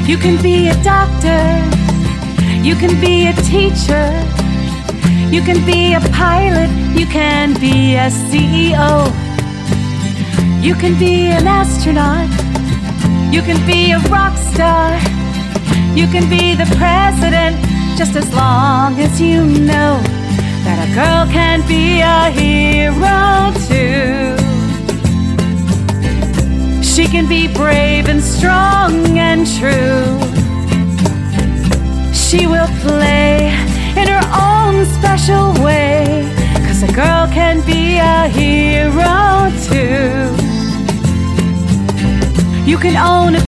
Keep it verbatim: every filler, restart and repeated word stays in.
You can be a doctor, you can be a teacher, you can be a pilot, you can be a C E O. You can be an astronaut, you can be a rock star, you can be the president, just as long as you know that a girl can be a hero too. She can be brave and strong and true. She will play in her own special way, 'cause a girl can be a hero too. You can own a